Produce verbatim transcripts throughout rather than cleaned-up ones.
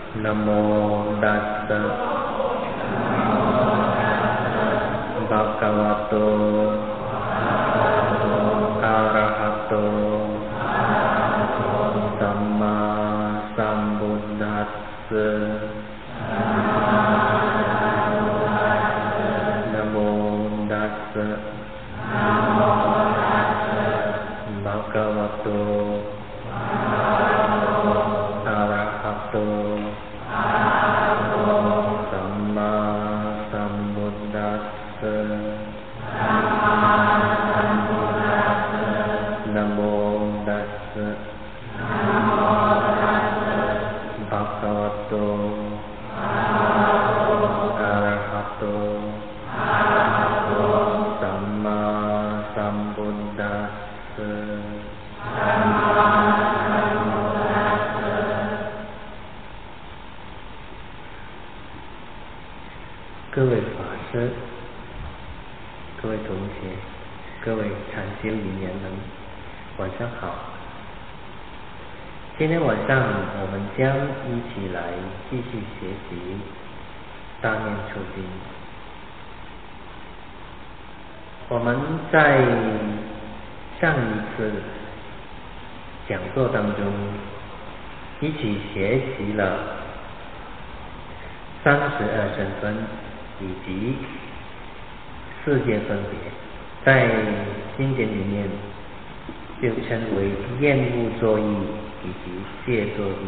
นะโมตัสสะภะคะวะโตอะระหะโตสัมมาสัมพุทธัสสะนะโมตัสสะภะคะวะโตอะระหะโตสัมมาสัมพุทธัสสะนะโมตัสสะภะคะวะโตอะระหะโตสัมมาสัมพุทธัสสะ各位法师，各位同学，各位禅修营员们，晚上好。今天晚上我们将一起来继续学习大念处经。我们在上一次讲座当中一起学习了三十二身分以及世界分别，在经典里面就称为厌恶作意以及戒作意。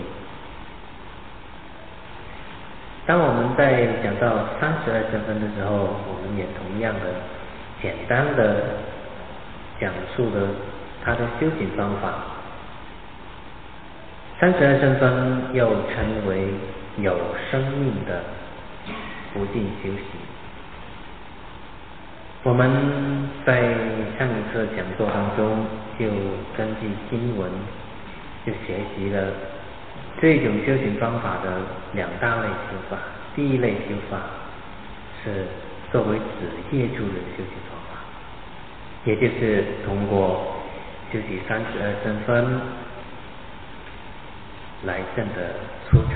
当我们在讲到三十二身分的时候，我们也同样的简单的讲述了他的修行方法。三十二身分又称为有生命的不净修行。我们在上一次讲座当中就根据经文就学习了这种修行方法的两大类修法。第一类修法是作为止业处的修行方法，也就是通过修习三十二身分来证得初禅。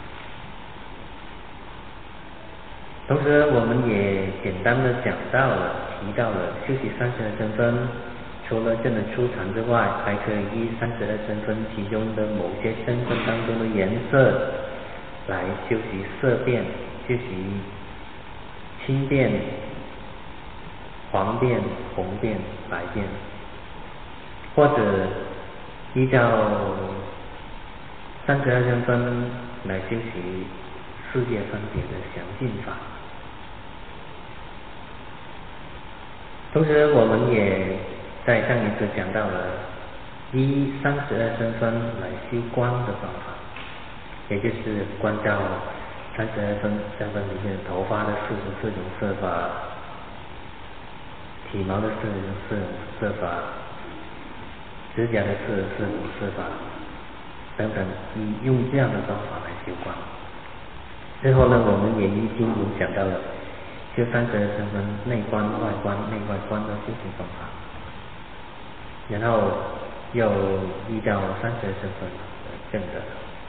同时我们也简单的讲到了提到了修习三十二身分，除了证得初禅之外，还可以依三十二身分其中的某些身分当中的颜色来修习色变，修习青变、黄变、红变、白变，或者依照三十二身分来修习世界分别的详尽法。同时我们也在上一次讲到了依三十二身分来修观的方法，也就是观照三十二分身分里面头发的四十四种色法，体毛的四十四种色法，指甲的四十四种色法等等，以用这样的方法来修观。之后呢，我们也依经文讲到了修三十二身分内观、外观、内外观的修行方法，然后又依照三十二身分证得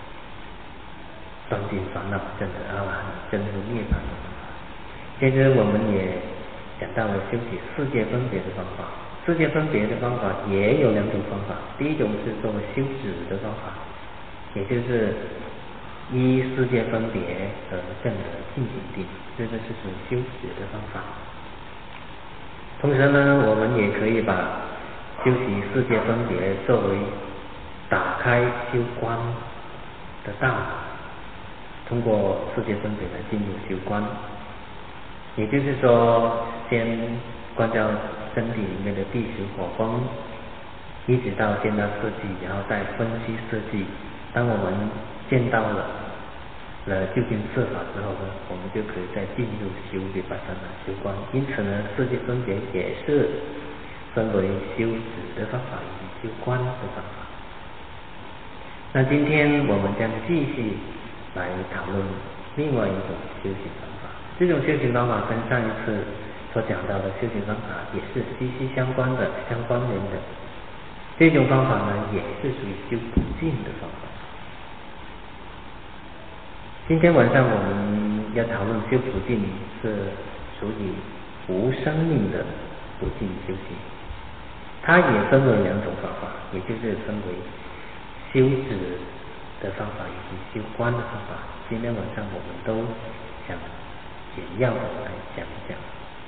断尽烦恼、证得阿罗汉、证入涅槃的方法。接着我们也讲到了修习世界分别的方法。世界分别的方法也有两种方法，第一种是作为修止的方法，也就是依世界分别而证得净行定，这个是属于修止的方法。同时呢，我们也可以把修习世界分别作为打开修观的道路，通过世界分别来进入修观。也就是说，先观照身体里面的地水火风，一直到见到色际，然后再分析色际。当我们见到了了究竟色法之后呢，我们就可以再进入修维帕萨那修观。因此呢，世界分别也是分为修止的方法以及修观的方法。那今天我们将继续来讨论另外一种修行方法。这种修行方法跟上一次所讲到的修行方法也是息息相关的、相关联的。这种方法呢，也是属于修不净的方法。 今天晚上我们要讨论修普净是属于无生命的普净修行，它也分为两种方法，也就是分为修止的方法以及修观的方法。今天晚上我们都想简要的来讲一讲。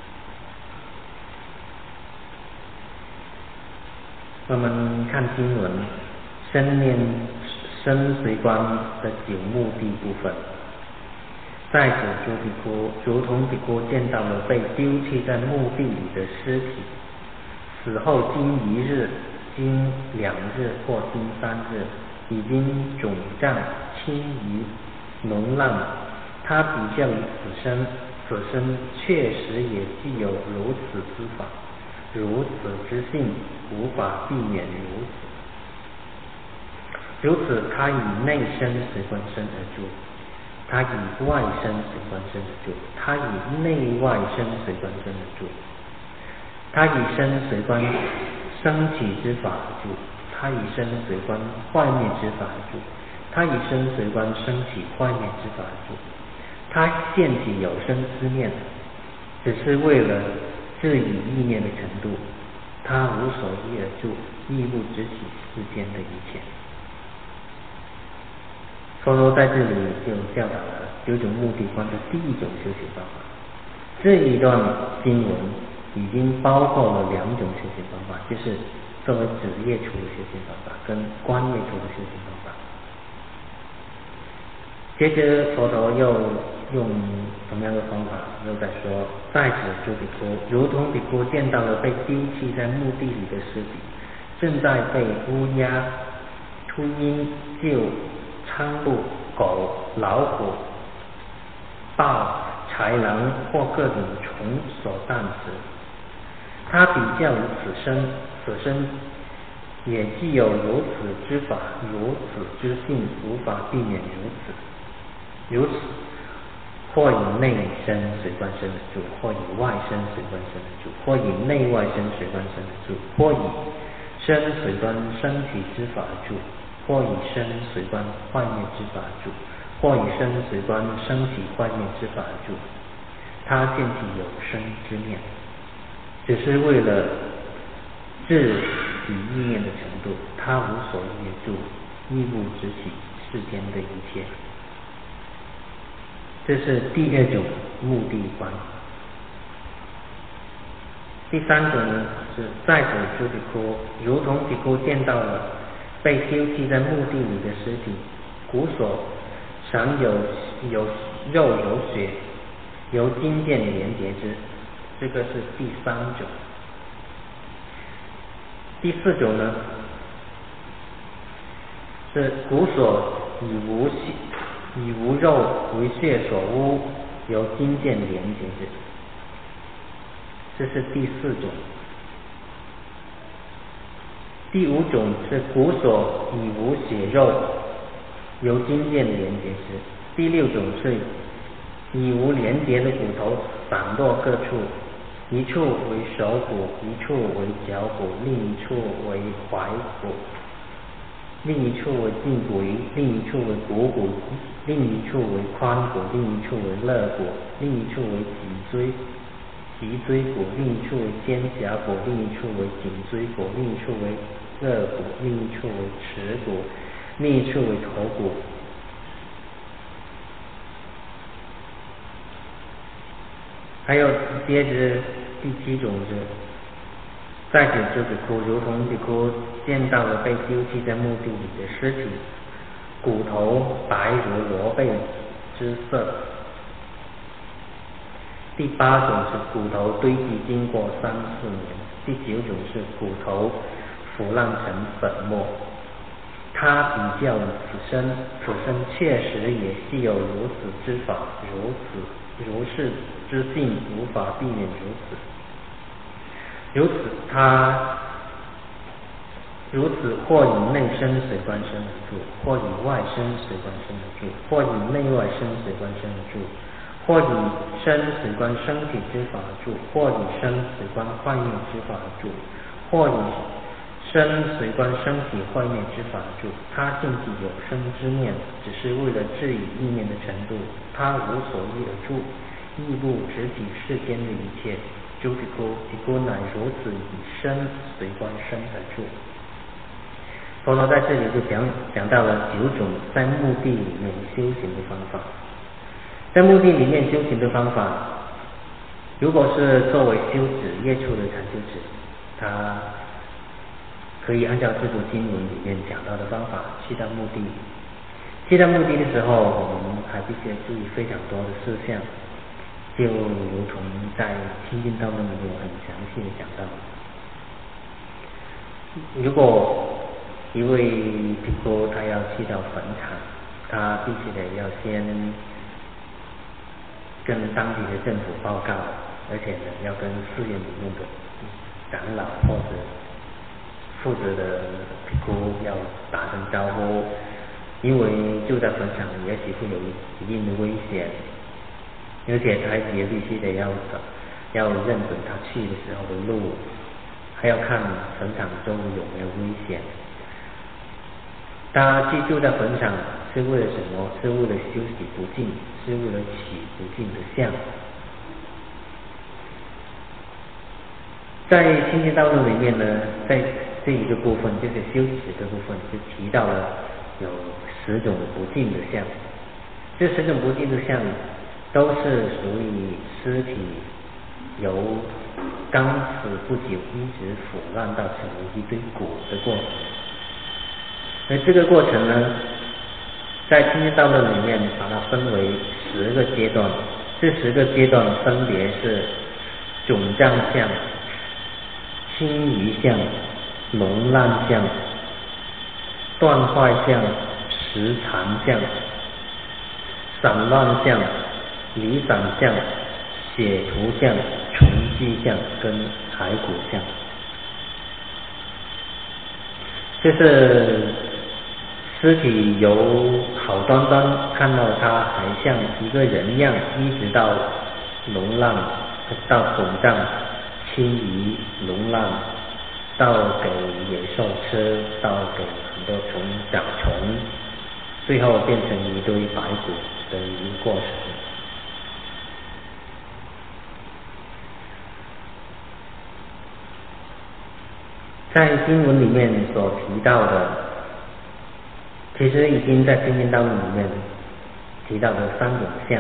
我们看经文，生念生随观的九目的部分。在此诸比丘如同比丘见到了被丢弃在墓地里的尸体，死后经一日、经两日或经三日，已经肿胀、轻移、脓烂，他比较于此生，此生确实也具有如此之法，如此之性，无法避免如此。如此，他以内身随观身而住，他以外身随观身而住，他以内外身随观身而住，他以身随观升起之法而住，他以身随观坏灭之法而住，他以身随观升起坏灭之法而住。他现起有生之念，只是为了自以意念的程度，他无所依而住，亦不执起世间的一切。佛陀在这里就教导了九种目的观的第一种修行方法。这一段经文已经包括了两种修行方法，就是作为止业处的修行方法跟观业处的修行方法。接着佛陀又用同样的方法又在说，在此诸比丘如同比丘见到了被丢弃在墓地里的尸体，正在被乌鸦、秃鹰、鹫、苍鹭、狗、老虎、豹、豺狼或各种虫所啖食，他比较于此生，此生也具有如此之法，如此之性，无法避免如此。如此，或以内身随观身而住，或以外身随观身而住，或以内外身随观身而住，或以身随观升起之法而住，或以身随观坏灭之法而住，或以身随观升起坏灭之法而住。他现起有生之念，只是为了自己意念的程度，他无所依住，亦不执起世间的一切。这是第二种目的观。第三种呢，是在此诸比丘如同比丘见到了被丢弃在墓地里的尸体，骨所常有有肉有血，由筋腱连结之，这个是第三种。第四种呢，是骨所以无血以无肉为血所污，由筋腱连结之，这是第四种。第五种是骨所以无血肉，由筋腱连结之。第六种是以无连结的骨头散落各处，一处为手骨，一处为脚骨，另一处为踝骨，另一处为胫骨，另一处为股骨，另一处为髋骨，另一处为肋骨，另一处为脊椎脊椎骨，另一处为肩胛骨，另一处为颈椎骨，另一处为肋骨，另一处为耻骨，另一处为头骨。还有接着第七种是，在此诸比丘如同比丘见到了被丢弃在墓地里的尸体，骨头白如罗贝之色。第八种是骨头堆积经过三四年。第九种是骨头腐烂成粉末。他比较于此生，此生确实也具有如此之法，如此如是之性，无法避免如此。如此，他如此或以内身随观身而住，或以外身随观身而住，或以内外身随观身而住，或以身随观身体之法而住，或以身随观坏灭之法而住，或以身随观身体坏灭之法住，他性即有生之念，只是为了治理意念的程度，他无所依而住，亦不直体世间的一切。诸比丘，比丘乃如此以身随观身而住。佛陀在这里就讲讲到了九种在目的里面修行的方法。在目的里面修行的方法，如果是作为修止业处的禅修止，他可以按照这部经文里面讲到的方法去到目的。去到目的的时候，我们还必须要注意非常多的事项，就如同在清净道论里面很详细的讲到。如果一位比丘他要去到坟场，他必须得要先跟当地的政府报告，而且呢要跟寺院里面的长老或者负责的比丘要打声招呼，因为住在坟场也许会有一定的危险，而且他也必须得要要认准他去的时候的路，还要看坟场周围有没有危险。他居住在坟场是为了什么？是为了修习不净，是为了起不净的相。在清净道论里面呢，在这一个部分就是修持的部分，就提到了有十种不净的相。这十种不净的相都是属于尸体由刚死不久一直腐烂到成为一堆骨的过程。而这个过程呢，在清净道论里面把它分为十个阶段，这十个阶段分别是肿胀相、轻移相、脓烂相、断坏相、实残相、散乱相、离散相、血涂相、虫迹相跟骸骨相。这是尸体由好端端看到它还像一个人样，一直到脓烂，到肿胀、轻移、脓烂，到给野兽吃，到给很多虫长虫，最后变成一堆白骨的一个过程。在经文里面所提到的，其实已经在清净道论里面提到的三种相。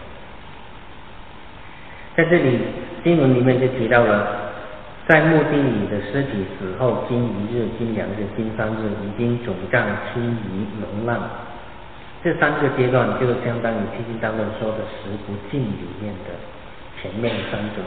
在这里经文里面就提到了，在墓地里的尸体死后经一日、经两日、经三日，已经肿胀、轻移、脓烂，这三个阶段就相当于清净道论说的十不净里面的前面三种。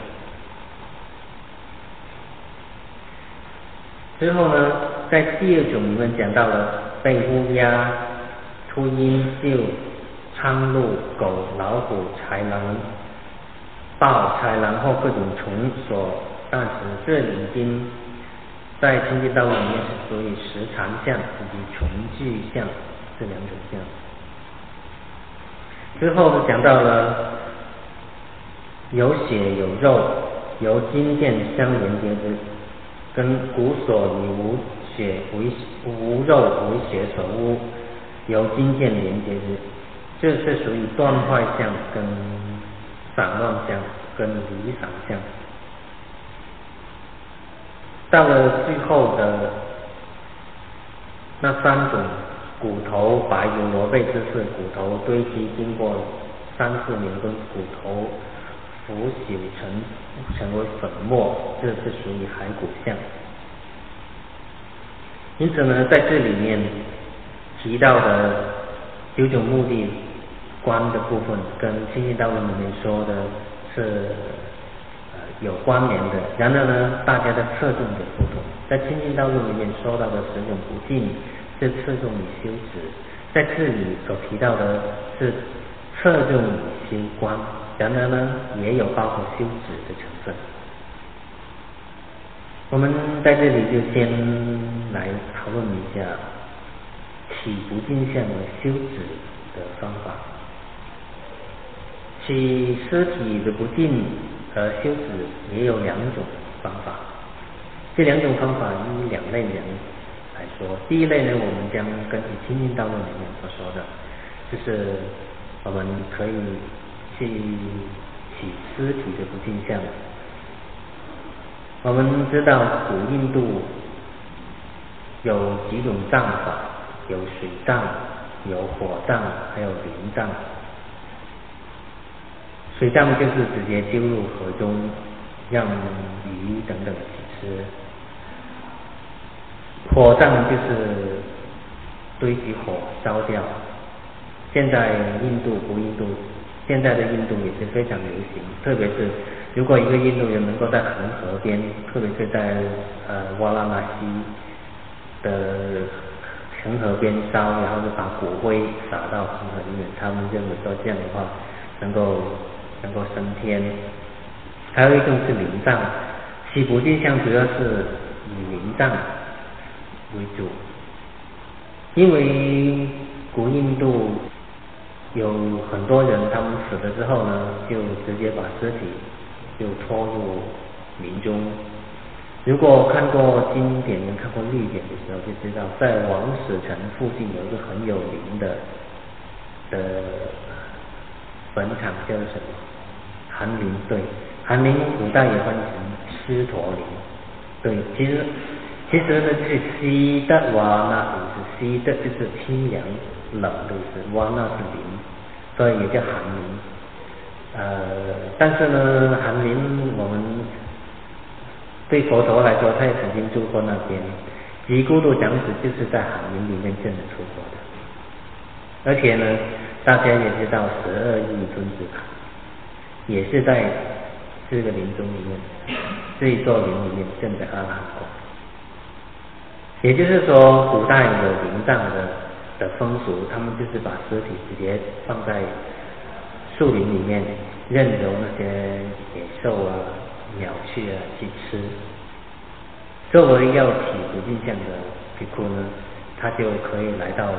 之后呢，在第二种里面讲到了被乌鸦、秃鹰、鹫、苍鹭、狗、老虎、豺狼、豹、豺狼或各种虫所但是这里已经在清净道论里面是属于实残相以及虫具相这两种相。之后讲到了有血有肉，由筋腱相连接之，跟骨锁以无血为无肉为血所污，由筋腱连接之，这是属于断坏相跟散乱相跟离散相。到了最后的那三种骨头白如罗贝之势，骨头堆积经过三四年跟骨头腐朽成成为粉末，这是属于骸骨相。因此呢，在这里面提到的九种目的观的部分，跟清净道论里面说的是呃有关联的。然而呢，大家的侧重点不同。在清净道论里面说到的十种不净是侧重于修持，在这里所提到的是侧重于修观。然而呢，也有包括修止的成分。我们在这里就先来讨论一下起不净相的修止的方法。起尸体的不净而修止也有两种方法。 这两种方法以两类人来说，第一类呢，我们将根据清净道论里面所说的，就是我们可以去起尸体的不净相。我们知道古印度有几种葬法，有水葬、有火葬，还有灵葬。水葬就是直接丢入河中，让鱼等等去吃。火葬就是堆起火烧掉。现在印度古印度，现在的印度也是非常流行，特别是如果一个印度人能够在恒河边，特别是在呃瓦拉纳西的恒河边烧，然后就把骨灰撒到恒河里面，他们认为说这样的话能够能够升天。还有一种是灵葬，起不净相主要是以灵葬为主，因为古印度有很多人，他们死了之后呢，就直接把尸体就拖入林中。如果看过经典、看过律典的时候，就知道在王死城附近有一个很有名的的坟场，叫做什么？寒林。对，寒林古代也翻译成狮驼林。对，其实其实呢，就是西的瓦那意思，西的就是清凉冷的意思，瓦那是林，所以也叫寒林。呃，但是呢，寒林我们对佛陀来说，他也曾经住过那边。吉孤独长子就是在寒林里面证得出国的，而且呢，大家也知道十二亿尊子塔也是在这个林中里面，这一座林里面证得阿拉汉果。也就是说，古代有灵葬的的风俗，他们就是把尸体直接放在树林里面，任由那些野兽啊、鸟去啊去吃。作为要起不净相的比丘呢，他就可以来到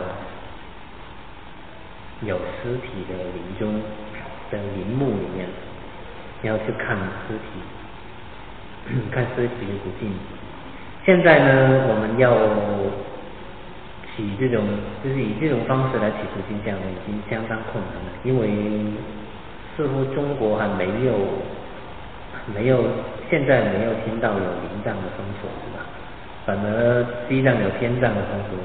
有尸体的林中的林木里面，然后去看尸体，看尸体的不净。现在呢，我们要起这种，就是以这种方式来起不净相呢，已经相当困难了，因为似乎中国还没有没有现在没有听到有灵葬的风俗，是吧？反而西藏有天葬的风俗。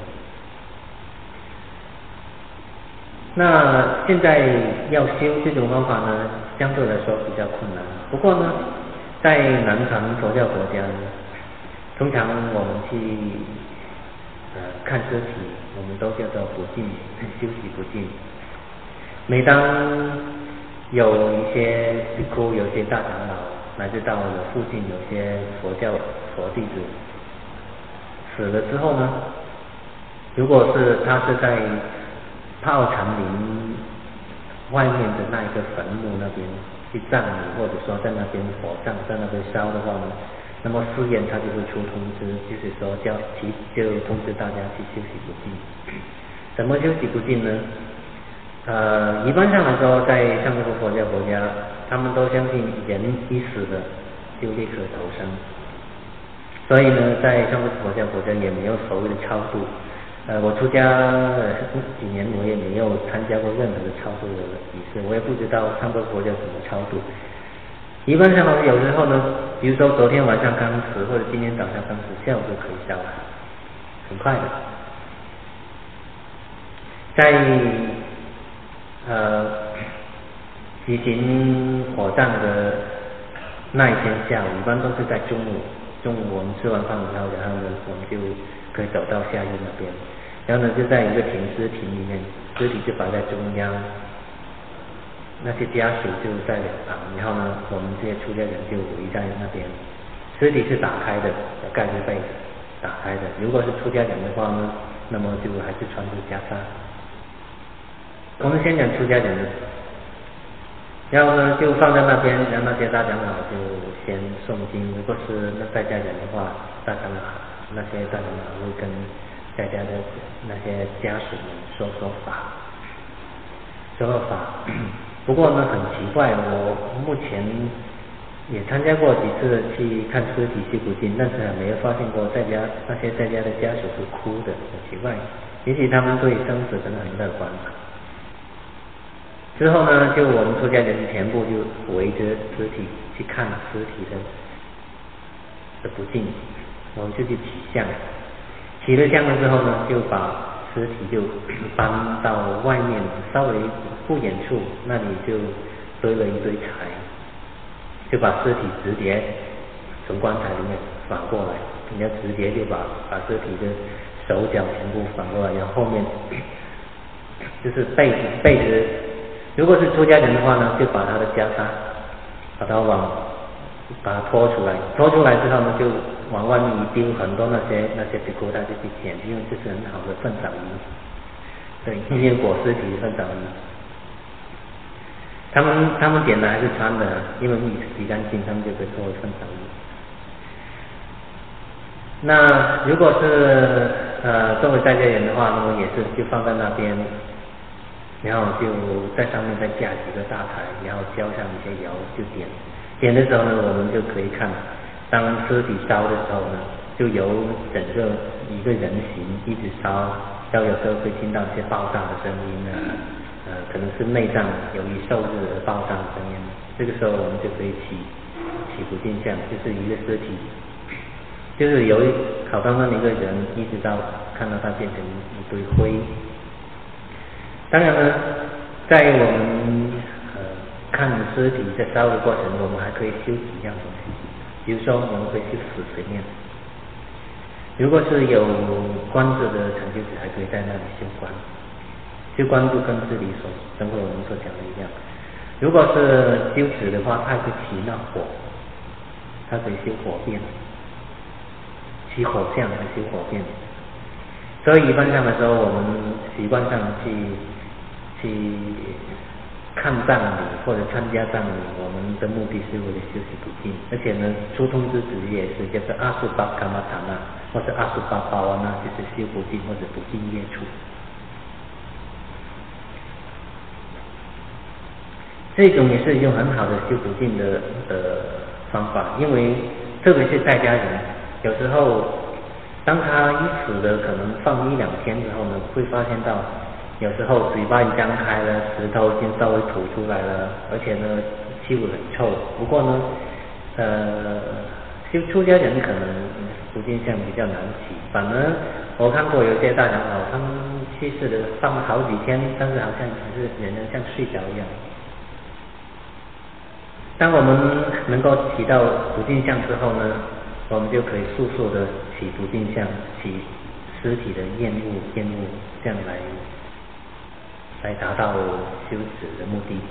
那现在要修这种方法呢，相对来说比较困难。不过呢，在南传佛教国家呢，通常我们去呃看尸体，我们都叫做不净，修习不净。每当有一些比丘、有些大长老，乃至到我附近有些佛教佛弟子死了之后呢，如果是他是在泡禅林外面的那一个坟墓那边去葬礼，或者说在那边火葬，在那边烧的话呢，那么寺院他就会出通知，就是说叫提就通知大家去修习不净。怎么修习不净呢？呃，一般上来说，在上座部佛教国家，他们都相信人一死了就立刻投生，所以呢，在上座部佛教国家也没有所谓的超度。呃，我出家几年，我也没有参加过任何的超度的仪式，我也不知道上座佛教怎么超度。一般上有时候呢，比如说昨天晚上刚死，或者今天早上刚死，下午就可以烧了，很快的。在呃举行火葬的那一天下午，一般都是在中午。中午我们吃完饭以后，然后呢，我们就可以走到下院那边，然后呢，就在一个停尸亭里面，尸体就摆在中央，那些家属就在两旁，然后呢，我们这些出家人就围在那边。尸体是打开的，盖着被子打开的。如果是出家人的话呢，那么就还是穿着袈裟。我们先讲出家人的，然后呢，就放在那边，然后那些大长老就先诵经。如果是那在家人的话，大长老那些大长老会跟在家的那些家属们说说法，说说法。不过呢，很奇怪，我目前也参加过几次去看尸体修补净，但是还没有发现过在家那些在家的家属是哭的，很奇怪。也许他们对生死可能很乐观吧。之后呢，就我们出家人全部就围着尸体去看尸体的的不净，我们就去起香。起了香了之后呢，就把尸体就搬到外面稍微不远处，那里就堆了一堆柴，就把尸体直接从棺材里面反过来，人家直接就把把尸体的手脚全部反过来，然后后面就是背背着，如果是出家人的话呢，就把他的袈裟把它往把它拖出来，拖出来之后呢，就往外面一丢，很多那些那些比丘他就去捡，因为这是很好的粪扫衣，对，因为裹尸体的粪扫衣，他们他们捡了还是穿的，因为洗洗干净，他们就可以作为粪扫衣。那如果是呃作为在家人的话呢，也是就放在那边，然后就在上面再架几个大台，然后浇上一些油就点。点的时候呢，我们就可以看，当尸体烧的时候呢，就由整个一个人形一直烧，烧有时候会听到一些爆炸的声音啊，呃，可能是内脏由于受热而爆炸的声音。这个时候我们就可以起起不净相，就是一个尸体，就是由好端端的一个人，一直到看到它变成一堆灰。当然呢，在我们看尸体在烧的过程，我们还可以修几样东西，比如说我们可以去死水面，如果是有观者的成就者，还可以在那里修观，修观就跟这里所等会我们所讲的一样。如果是修止的话，它可以起那火，它可以修火变，起火相和修火变。所以一般上的时候，我们习惯上去去看葬礼或者参加葬礼，我们的目的是为了修习不净，而且呢，出通之子也是叫做阿苏巴卡玛塔那，或者阿苏巴巴瓦那，就是修不净或者不净业处。这种也是一种很好的修不净的呃方法，因为特别是在家人，有时候当他一死了，可能放一两天之后呢，会发现到。有时候嘴巴一张开了，石头已经稍微吐出来了，而且呢气味很臭。不过呢，呃，修出家人可能不净相比较难起。反而我看过有些大长老，他们去世的放了好几天，但是好像还是人人像睡着一样。当我们能够起到不净相之后呢，我们就可以速速的起不净相，起尸体的厌恶厌恶，这样来。来达到修止的目的。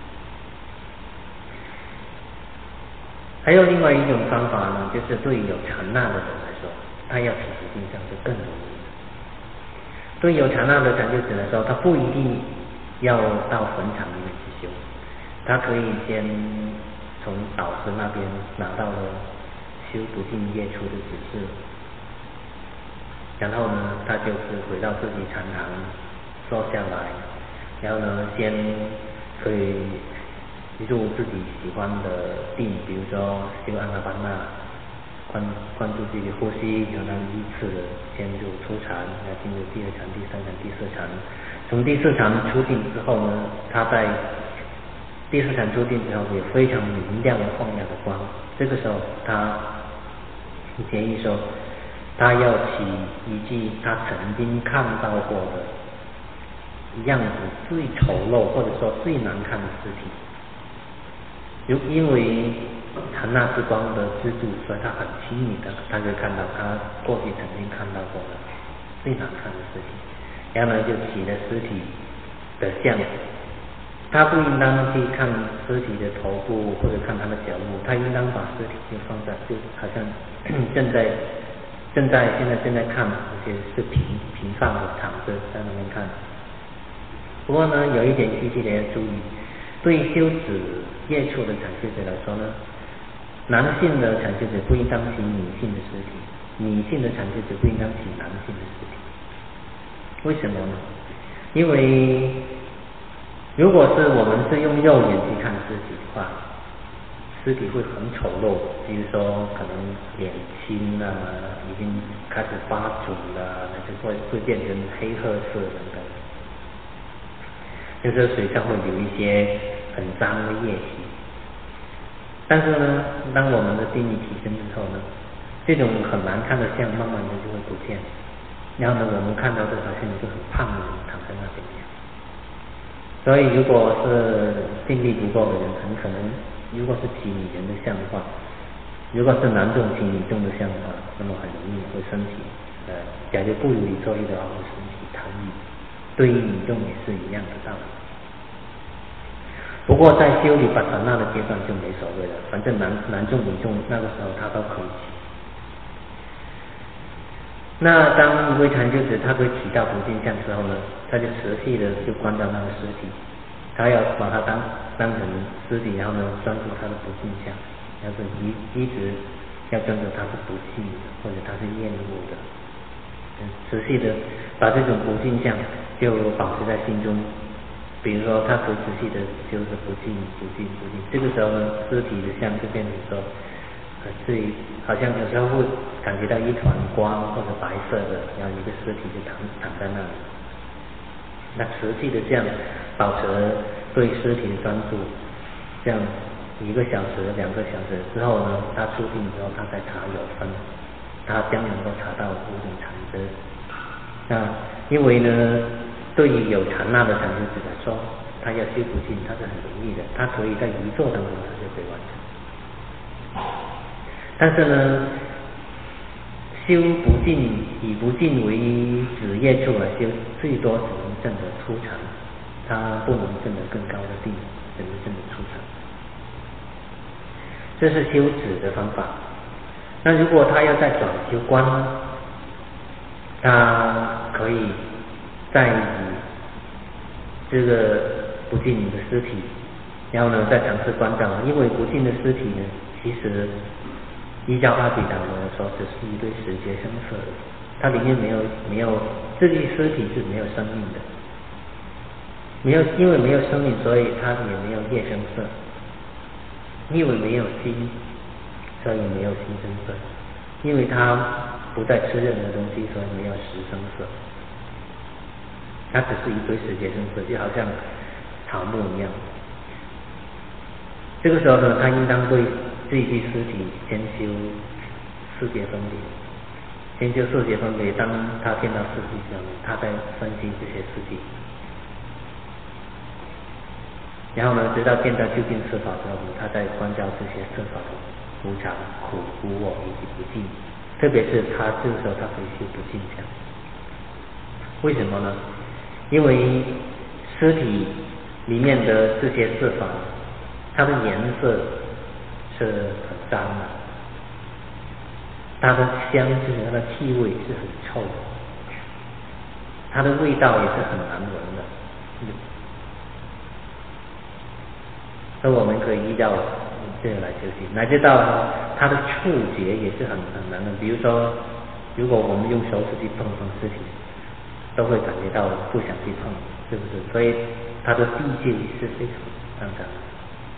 还有另外一种方法呢，就是对有禅那的人来说，他要起不净相就更容易。对有禅那的禅修者来说，他不一定要到坟场里面去修，他可以先从导师那边拿到了修不净业处的指示，然后呢，他就是回到自己禅堂坐下来。然后呢，先可以入自己喜欢的定，比如说修阿那般那，关关注自己的呼吸，然后依次的先入初禅，然后进入第二禅、第三禅、第四禅。从第四禅出定之后呢，他在第四禅出定之后有非常明亮的放亮的光，这个时候他建议说，他要起一记他曾经看到过的。样子最丑陋或者说最难看的尸体，因因为禅那之光的资助，所以他很亲密的，他可以看到他过去曾经看到过的最难看的尸体，然后呢就起了尸体的像，他不应当去看尸体的头部或者看他的脚部，他应当把尸体就放在，就好像正在正在现在正在看，而且是平平放的躺着在那边看。不过呢，有一点细细的要注意，对修止业处的禅修者来说呢，男性的禅修者不应当起女性的尸体，女性的禅修者不应当起男性的尸体。为什么呢？因为如果是我们是用肉眼去看尸体的话， 尸体会很丑陋，比如说可能脸青啊，已经开始发肿了，那就会会变成黑褐色等等，就是水上会有一些很脏的液体。但是呢，当我们的定力提升之后呢，这种很难看的像慢慢的就会不见，然后呢，我们看到的好像一个很胖的人躺在那边一样。所以如果是定力不够的人，很可能如果是提女人的像的话，如果是男众提女众的像的话，那么很容易会身体呃，假如不如理作意的话，会身体疼痛，对于女众也是一样的道理。不过在修理巴萨那的阶段就没所谓了，反正男男众女众那个时候他都可以起。那当一位禅修者他可以起到不净相之后呢，他就持续的就观照那个尸体，他要把它当当成尸体，然后呢专注他的不净相，要是一一直要专注他是不净的，或者他是厌恶的，嗯，持续的把这种不净相就保持在心中。比如说他可以持续的就是不净不净不净，这个时候呢，尸体的相就变成说，呃，至于好像有时候会感觉到一团光或者白色的，然后一个尸体就躺躺在那里。那持续的这样保持对尸体的专注，这样一个小时、两个小时之后呢，他出定之后，他才查有分，他将能够查到五种禅知。那因为呢，对于有禅那的禅师来说，他要修不净，他是很容易的，他可以在一坐当中他就可以完成。但是呢，修不净以不净为职业处来修，最多只能证得初禅，他不能证得更高的定，只能证得初禅。这是修止的方法。那如果他要再转修观呢，他可以再以这个不净的尸体，然后呢再尝试观照，因为不净的尸体呢，其实依照阿毗达摩来说，只是一堆死结生色的，它里面没有没有这具尸体是没有生命的，没有因为没有生命，所以它也没有业生色，因为没有心，所以没有心生色，因为它不再吃任何东西，所以没有食生色，它只是一堆死结生色，就好像草木一样。这个时候呢，他应当对这一具尸体先修四界分别，先修四界分别。当他见到尸体之后，他再分析这些尸体，然后呢，直到见到究竟色法之后，他再观照这些色法的无常、苦、无我以及不净。特别是他这个时候，他可以修不净相。为什么呢？因为尸体里面的这些色法，它的颜色是很脏的，它的香就是它的气味是很臭的，它的味道也是很难闻的。嗯，所以我们可以依照这个来修行，乃至到它的触觉也是很很难的。比如说，如果我们用手指去碰碰尸体，都会感觉到不想去碰，是不是？所以它的地界是非常肮脏的。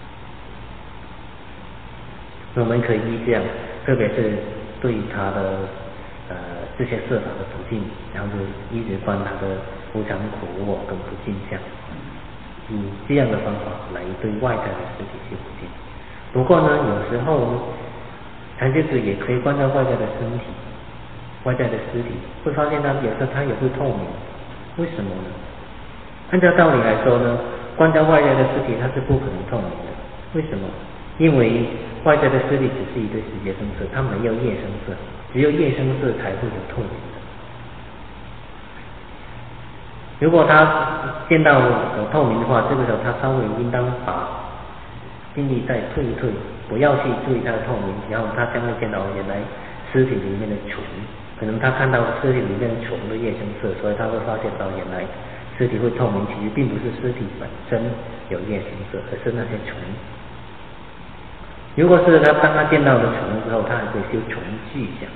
我们可以依这样，特别是对它的呃这些色法的不净，然后就一直观它的无常、苦、无我跟不净相，以这样的方法来对外在的尸体去不净。不过呢，有时候禅修者也可以观照外在的身体、外在的尸体，会发现它有时候它也会透明，为什么呢？按照道理来说呢，观照外在的尸体它是不可能透明的，为什么？因为外在的尸体只是一堆死结生色，它没有业生色，只有业生色才会有透明的。如果他见到有透明的话，这个时候他稍微应当把精力再退一退，不要去注意它的透明，然后他将会见到原来尸体里面的虫，可能他看到尸体里面的虫的业生色，所以他会发现到原来尸体会透明，其实并不是尸体本身有业生色，而是那些虫。如果是他当他见到的虫之后，他还可以修虫具相，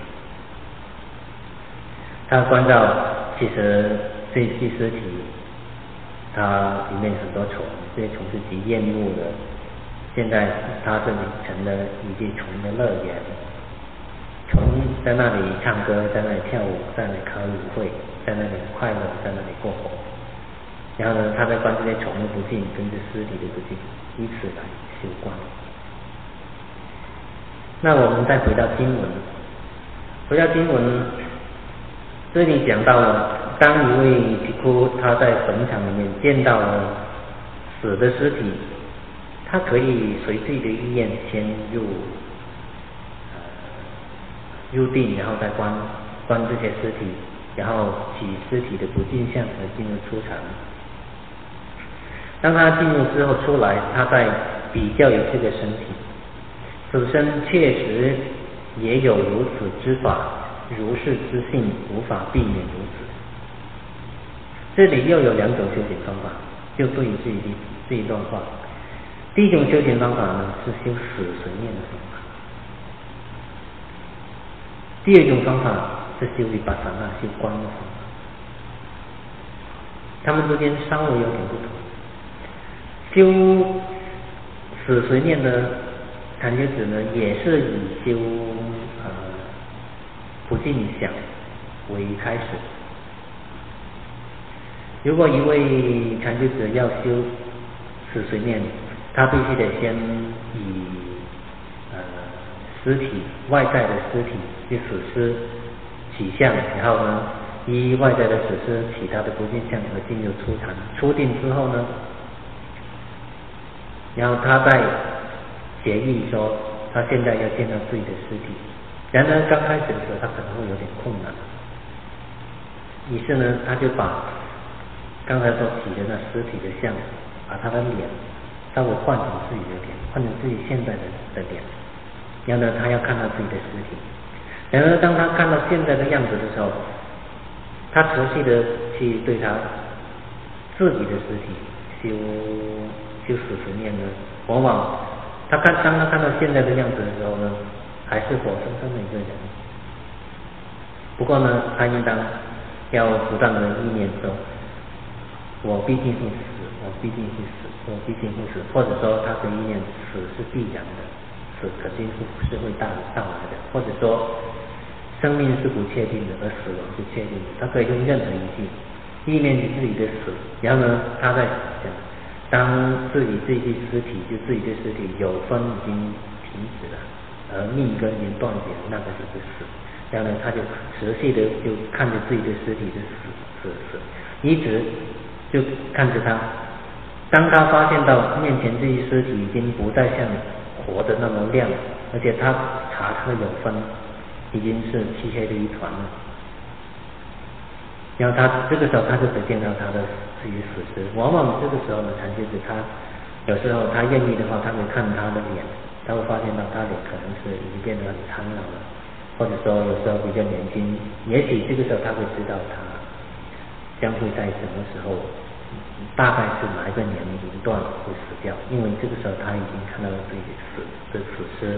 他观照其实这具尸体它里面很多虫，这些虫是极厌恶的， 现在他这里成了一句虫的乐园，虫在那里唱歌，在那里跳舞，在那里开舞会，在那里快乐，在那里过活。然后呢，他在观这些虫的不净跟这尸体的不净，以此来修观。那我们再回到经文，回到经文，这里讲到了，当一位皮库他在坟场里面见到了死的尸体，他可以随自己的意愿先入呃入定，然后再观观这些尸体，然后起尸体的不净相而进入初禅。当他进入之后出来，他再比较于这个身体，此身确实也有如此之法，如是之性，无法避免如此。这里又有两种修行方法，就对于这一这一段话。第一种修行方法呢，是修死随念的方法；第二种方法是修维巴萨那，修观的方法。他们之间稍微有点不同。修死随念的禅修者呢，也是以修呃不净想为开始。如果一位禅修者要修死随念，他必须得先以呃尸体外在的尸体去死尸起相，然后呢依外在的死尸起他的不净相而进入初禅。初定之后呢，然后他再协议说他现在要见到自己的尸体。然而刚开始的时候他可能会有点困难，于是呢他就把刚才所起的那尸体的相，把他的脸稍微换成自己的脸，换成自己现在的的脸，然后呢他要看到自己的尸体。然而当他看到现在的样子的时候，他持续的去对他自己的尸体修修死随念呢，往往他看当他看到现在的样子的时候呢，还是活生生的一个人。不过呢，他应当要不断的意念说，我毕竟会死，我毕竟会死，我毕竟会死，或者说他的意念死是必然的，死肯定是是会到到来的，或者说生命是不确定的，而死亡是确定的。他可以用任何一句意念自己的死，然后呢，他在讲，当自己这具尸体，就自己的尸体有风已经停止了，而命根已经断绝了，那个就是死。然后呢，他就持续的就看着自己的尸体的死死死，一直就看着他。当他发现到面前这具尸体已经不再像活的那么亮，而且他查他的有分已经是漆黑的一团了。然后他这个时候他就可以见到他的自己死尸。往往这个时候呢，禅师他有时候他愿意的话，他会看他的脸，他会发现到他脸可能是已经变得很苍老了，或者说有时候比较年轻，也许这个时候他会知道他将会在什么时候，大概是哪一个年龄段会死掉，因为这个时候他已经看到了自己的死的死尸。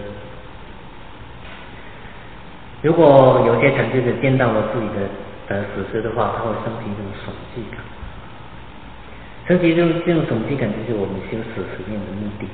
如果有些禅师见到了自己的的死尸的话，他会升起一种悚惧感。升起这种这种悚惧感，就是我们修死随念的目的。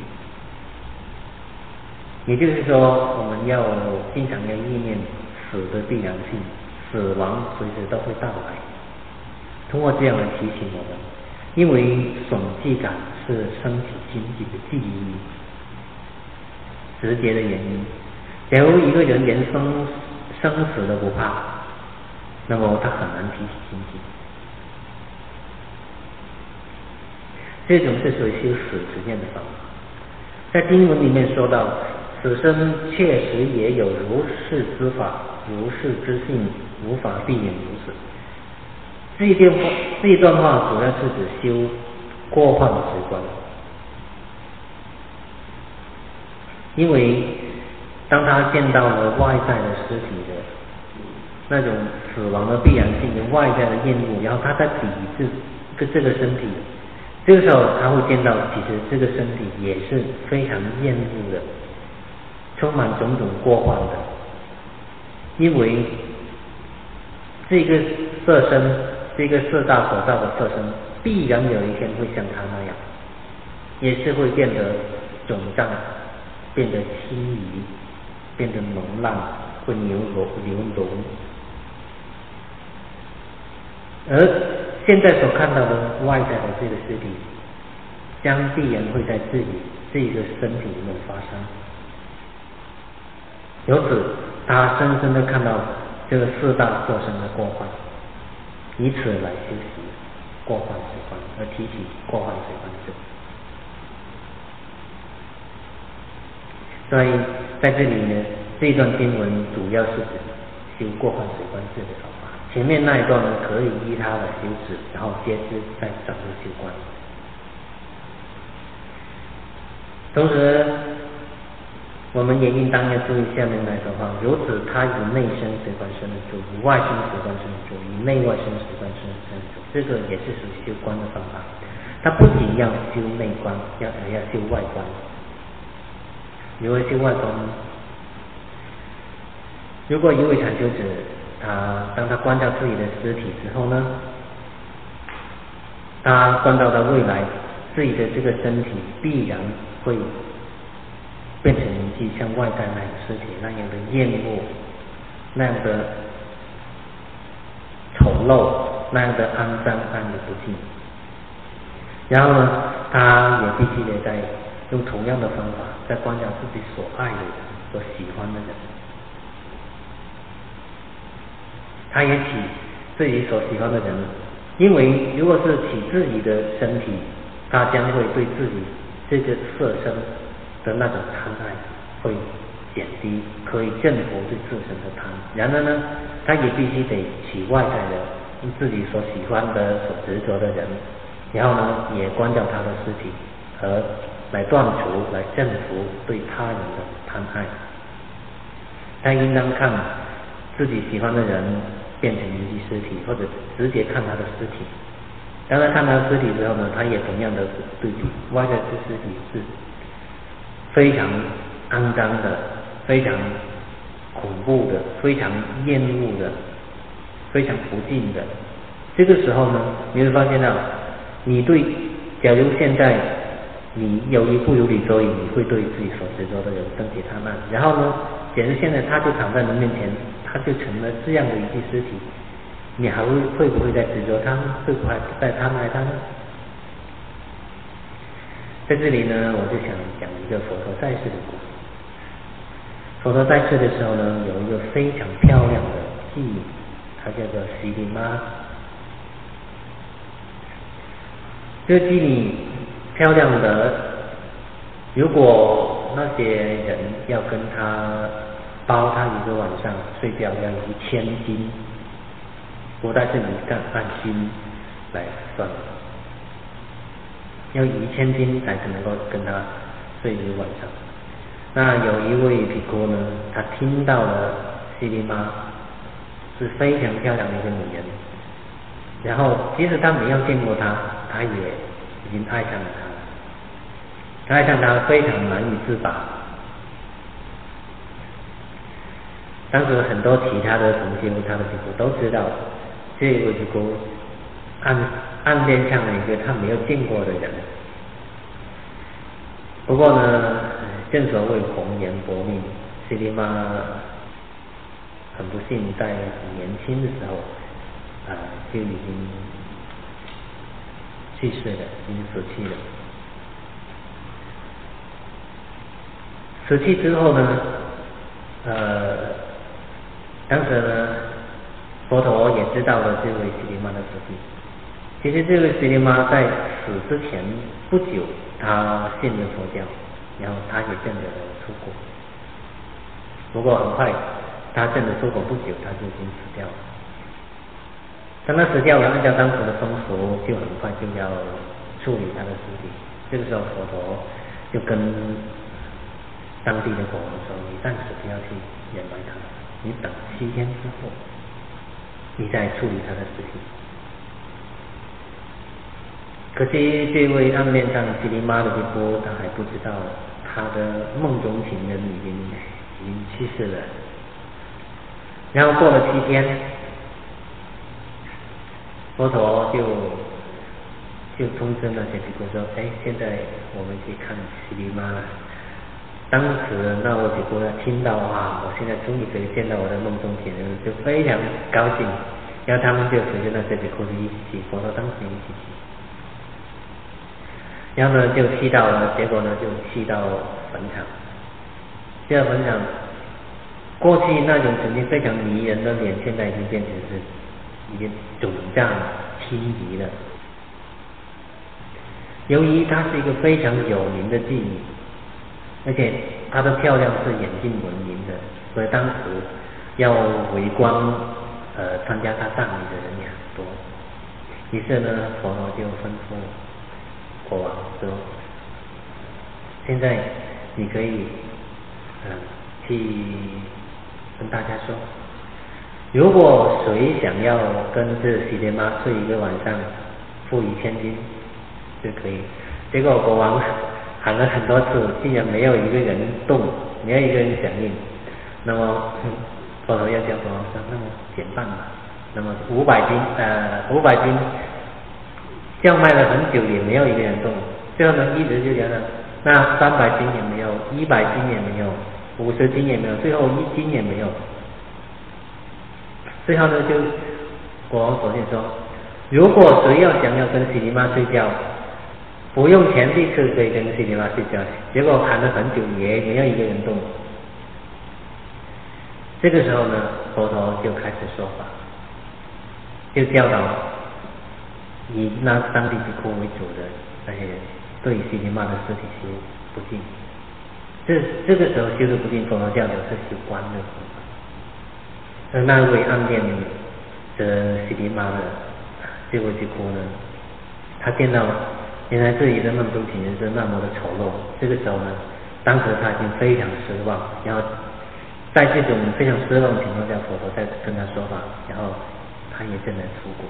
也就是说，我们要经常要意念死的必然性，死亡随时都会到来。通过这样来提醒我们，因为悚惧感是升起经济的第一直接的原因。假如一个人连生生死都不怕，那么他很难提起经济。这种是属于修死随念的方法。在经文里面说到，此生确实也有如是之法，如是之性，无法避免如此。这一段话，这一段话主要是指修过患直观。因为当他见到了外在的尸体的那种死亡的必然性的外在的厌恶，然后他在抵制这这个身体，这个时候他会见到，其实这个身体也是非常厌恶的，充满种种过患的。因为这个色身，这个色大所造的色身，必然有一天会像他那样，也是会变得肿胀，变得轻移，变得脓烂，会流流流脓。而现在所看到的外在的这个尸体，将必然会在自己自己的身体里面发生。由此，他深深的看到这个四大众生的过患，以此来修习过患水观，而提起过患水观智。所以在这里呢，这一段经文主要是指修过患水观智的方法。前面那一段呢，可以依他来修持，然后接之再转入修观。同时，我们也应当要注意下面那一段话，如此他以内身水观身的住，以外身水观身的住，以内外身水观身的住，这个也是属于修观的方法。他不仅要修内观，要还要修外观。如何修外观呢？如果一位禅修者，他当他观照自己的尸体之后呢，他观照到未来自己的这个身体必然会变成一具像外在那样尸体那样的厌恶，那样的丑陋，那样的肮脏，那样的不净。然后呢，他也必须得在用同样的方法，在观照自己所爱的人、所喜欢的人。他也起自己所喜欢的人，因为如果是起自己的身体，他将会对自己这个色身的那种贪爱会减低，可以征服对自身的贪。然而呢，他也必须得起外在的自己所喜欢的、所执着的人，然后呢，也观照他的尸体，而来断除、来征服对他人的贪爱。他应当看自己喜欢的人变成一具尸体，或者直接看他的尸体。当他看他的尸体之后呢，他也同样的对比外在之尸体是非常肮脏的、非常恐怖的、非常厌恶的、非常不净的。这个时候呢，你会发现到，你对，假如现在你有一不如理所以，你会对自己所执着的人升起贪爱。然后呢，假如现在他就躺在你面前，他就成了这样的一具尸体，你还会会不会再执着他？会不会再贪爱他呢？在这里呢，我就想讲一个佛陀在世的故事。佛陀在世的时候呢，有一个非常漂亮的妓女，她叫做悉尼妈。这个妓女漂亮的，如果那些人要跟她包她一个晚上睡觉，要一千金，不但是一个按斤来算，要一千斤才能够跟他睡一晚上。那有一位比丘呢，他听到了悉尼妈是非常漂亮的一个女人，然后即使他没有见过她，他也已经爱上了她了。他爱上她非常难以自拔。当时很多其他的同修，他的比丘都知道这一位比丘暗暗恋上了一个他没有见过的人。不过呢，正所谓红颜薄命，悉尼妈很不幸在很年轻的时候啊、呃、就已经去世了，已经死去了。死去之后呢，呃，当时呢，佛陀也知道了这位悉尼妈的死去。其实这位悉尼妈在死之前不久，她信了佛教，然后她也证得了出果。不过很快，她证得出果不久，她就已经死掉了。当她死掉了，按照当时的风俗，就很快就要处理她的尸体。这个时候，佛陀就跟当地的国王说：“你暂时不要去掩埋她，你等七天之后，你再处理她的尸体。”可惜这位暗恋上悉尼妈的比丘，他还不知道他的梦中情人已经已经去世了。然后过了七天，佛陀就就通知那些比丘说，哎，现在我们去看西里妈了。当时那我比丘听到哇，我现在终于可以见到我的梦中情人，就非常高兴。然后他们就随着那些比丘一起去，佛陀当时一起去。然后呢，就去到了，结果呢，就去到坟场。去到坟场，过去那种曾经非常迷人的脸，现在已经变成是已经肿胀青移了。由于它是一个非常有名的妓女，而且她的漂亮是远近闻名的，所以当时要围观呃参加她葬礼的人也很多。于是呢，佛陀就吩咐国王说：“现在你可以呃去跟大家说，如果谁想要跟这西爹妈睡一个晚上，付一千金就可以。”结果国王喊了很多次，竟然没有一个人动，没有一个人响应。那么佛陀要叫国王说：“那么减半吧。”那么五百斤呃五百斤。叫卖了很久也没有一个人动，最后呢一直就觉得那三百斤也没有，一百斤也没有，五十斤也没有，最后一斤也没有。最后呢就国王首先说，如果谁要想要跟西里妈睡觉，不用钱立刻可以跟西里妈睡觉。结果喊了很久也没有一个人动。这个时候呢，佛陀就开始说法，就教导以那当地比丘为主的那些人，对西里妈的尸体修不净。这这个时候修的不净，佛陀教的是修观的方法。而那位暗恋着西里妈的这位比丘呢，他见到原来自己的梦中情人是那么的丑陋，这个时候呢，当时他已经非常失望，然后在这种非常失望的情况下，佛陀在跟他说法，然后他也真的出国。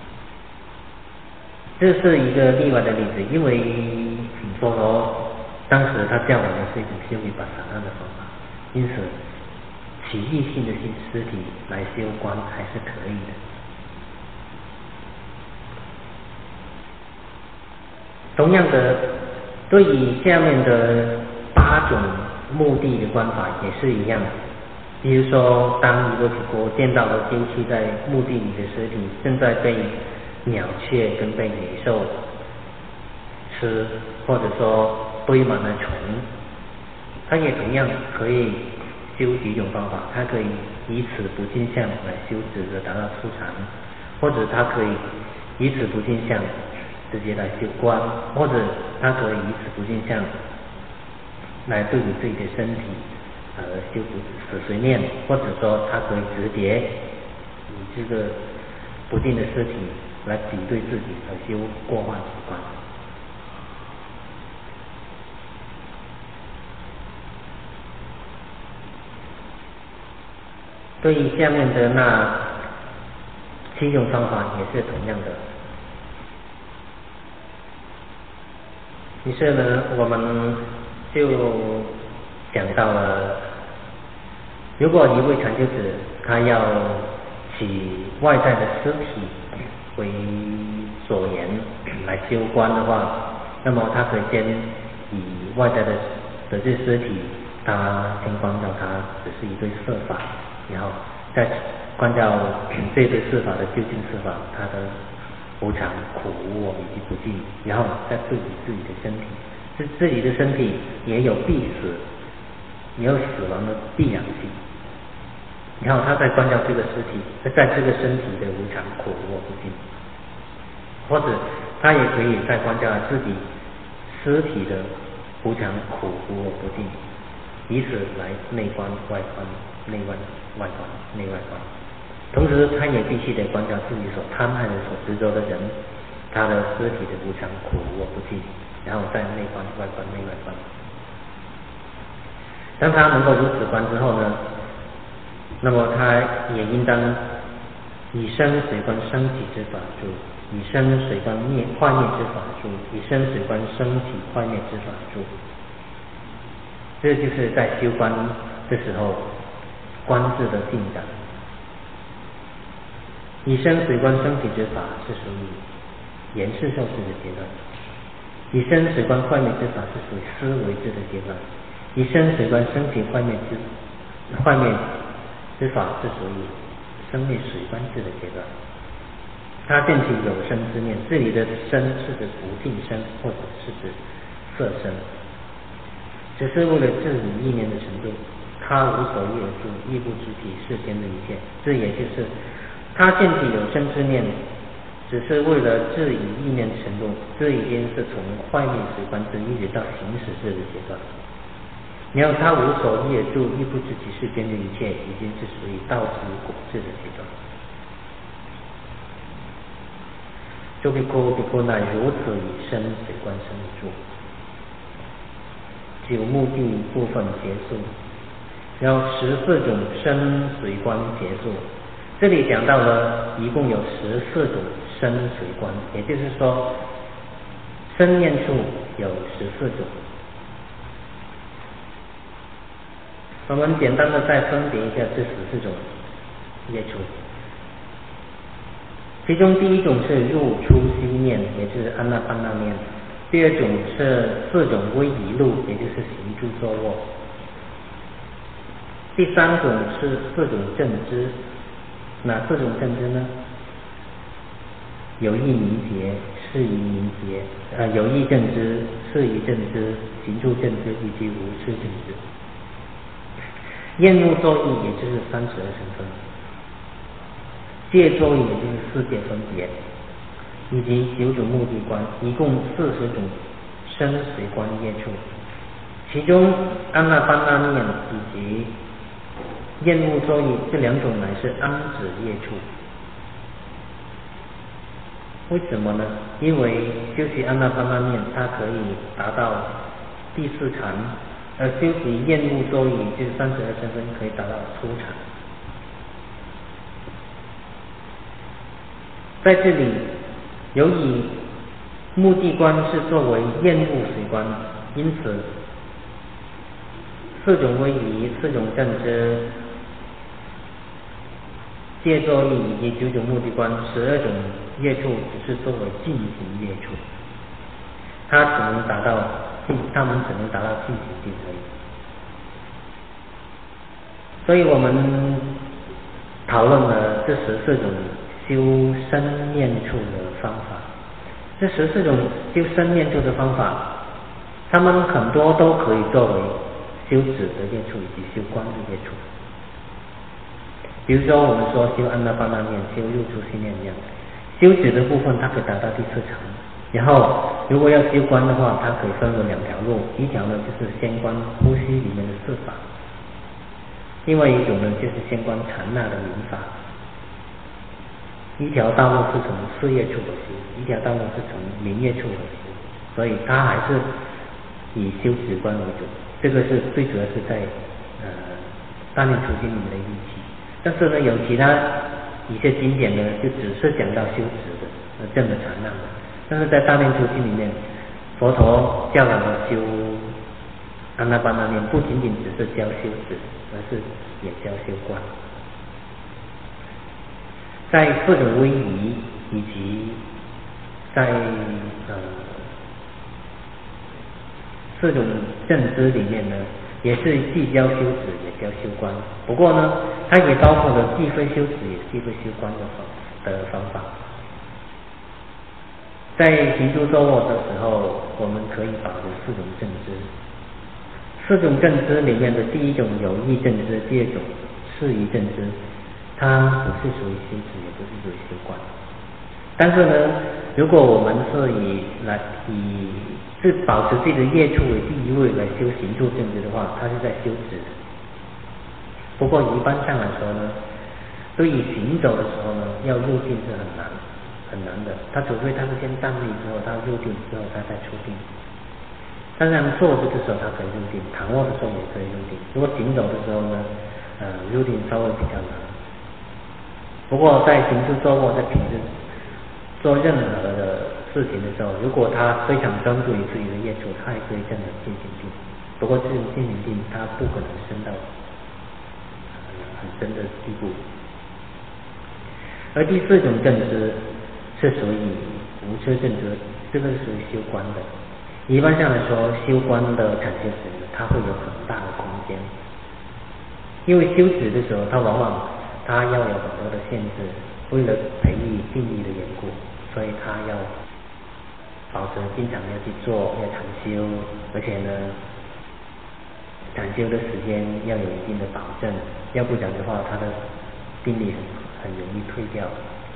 这是一个例外的例子，因为佛陀当时他教导的是一种修密巴萨那的方法，因此起意性的性尸体来修观还是可以的。同样的，对于下面的八种目的的观法也是一样。比如说，当一个比丘见到了丢弃在墓地里的尸体正在被鸟雀跟被野兽吃，或者说堆满了虫，他也同样可以修几种方法。他可以以此不净相来修止而达到出禅，或者他可以以此不净相直接来修观，或者他可以以此不净相来对比自己的身体而修死随念，或者说他可以直接以这个不净的尸体来比对自己而修过患止观。对于下面的那七种方法也是同样的。于是呢，我们就讲到了，如果一位传教者他要起外在的尸体为所言来修观的话，那么他可以先以外在的的这尸体，他先观照它只是一对色法，然后再观照这对色法的究竟色法，它的无常、苦、无我以及不净，然后再对比自己的身体，自自己的身体也有必死，也有死亡的必然性。然后他再观照这个尸体，在这个身体的无常、苦、无我、不净，或者他也可以再观照自己尸体的无常、苦、无我、不净，以此来内观、外观、内观、外观、内外观。同时，他也必须得观照自己所贪爱的、所执着的人，他的尸体的无常、苦、无我、不净，然后再内观、外观、内外观。当他能够如此观之后呢，那么他也应当以生随观生起之法住，以生随观灭坏灭之法住，以生随观生起坏灭之法住。这就是在修观的时候观智的进展。以生随观生起之法是属于言事受持的阶段。以生死观坏灭之法是属于思维智的阶段，以生死观升起坏灭之坏灭之法是属于生灭水观智的阶段。它见起有生之念，这里的生是指不净生，或者是指色生，只是为了自己意念的程度，他无所欲而住，亦不知体世间的一切。这也就是他见起有生之念，只是为了自己意念程度，这已经是从坏灭水观智一直到行识智的阶段。然后他无所欲而住，亦不知其世间的一切，已经是属于道之果智的阶段。诸比丘、比丘乃如此以生水观生住。九目的部分结束，然后十四种生水观结束。这里讲到了一共有十四种生水观，也就是说生念处有十四种。我们简单的再分别一下这十四种业处。其中第一种是入出息念，也就是安那般那念；第二种是四种威仪路，也就是行住坐卧；第三种是四种正知，哪四种正知呢？有意明觉、事宜明觉、呃有意正知、事宜正知、行住正知以及无事正知。厌恶作意也就是三十二成分，戒作意也就是四戒分别，以及九种目的观，一共四十种生水观业处。其中安那般那念以及厌恶作意这两种乃是安止业处。为什么呢？因为修习安那般那念，它可以达到第四禅，而修习厌恶作意就是三十二成分可以达到初禅。在这里，由于目的观是作为厌恶水观，因此四种威仪、四种正知、戒作意以及九种目的观、十二种业处，只是作为进行业处，它只能达到进，他们只能达到进行定而已。所以我们讨论了这十四种修生念处的方法。这十四种修生念处的方法，他们很多都可以作为修止的业处以及修观的业处。比如说我们说修安那般那念、修入出息念一样，修止的部分它可以达到第四禅，然后如果要修观的话，它可以分为两条路，一条呢就是先观呼吸里面的四法，另外一种呢就是先观禅那的名法。一条道路是从事业处而修，一条道路是从名业处而修，所以它还是以修止观为主。这个是最主要是在呃大念处经里面的依据。但是呢，有其他一些经典呢，就只是讲到修止的，呃正的禅那的。但是在大念处经里面，佛陀教导的修安那般那念，不仅仅只是教修止，而是也教修观。在四种威仪以及在呃四种正知里面呢，也是既教修止也教修观。不过呢，它也包括了既非修止也既非修观的方的方法。在行住坐卧的时候，我们可以保持四种正知。四种正知里面的第一种有意正知，第二种事宜正知，它不是属于修止，也不是属于修观。但是呢，如果我们是以来以是保持自己的业处为第一位来修行住正知的话，它是在修止。不过一般上来说呢，对于行走的时候呢，要入定是很难很难的。他除非他是先站立之后，他入定之后他再出定。当然坐着的时候他可以入定，躺卧的时候也可以入定。如果行走的时候呢，呃，入定稍微比较难。不过在行住坐卧，在平时做任何的事情的时候，如果他非常专注于自己的业处，他也可以这样的进行定。不过这种进行定，他不可能升到很深的地步。而第四种正知是属于无车正知，这个是属于修观的。一般上来说，修观的禅修者呢，他会有很大的空间，因为修止的时候，他往往他要有很多的限制，为了培育定力的缘故，所以他要保持经常要去做要禅修，而且呢，禅修的时间要有一定的保证，要不然的话，他的定力很很容易退掉。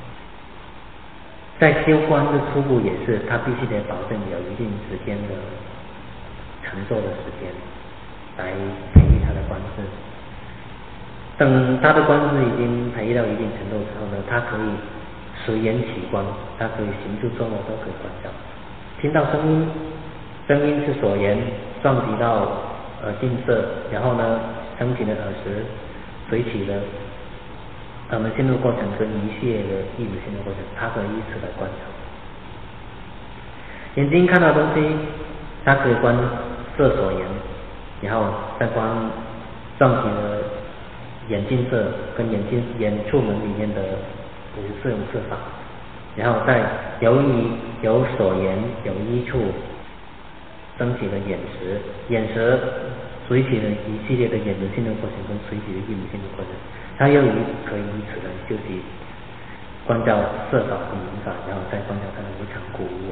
在修观的初步也是，他必须得保证有一定时间的禅坐的时间，来培育他的观智。等他的观智已经培育到一定程度之后呢，他可以随缘起观，他可以行住坐卧都可以观照。听到声音，声音是所缘，撞击到耳境色，然后呢，升起的耳识，随起的我们进入过程跟一系列的意识进入过程，它可以依此来观察。眼睛看到东西，它可以观色所缘，然后再观撞击的眼镜色跟眼睛眼触门里面的五十四种色法，然后再由于有所缘有依处，升起的眼识，眼识随起的一系列的眼识进入过程跟随起的意识进入过程。他又以可以以此来修习观照色法和名法，然后再观照他的无常故无我。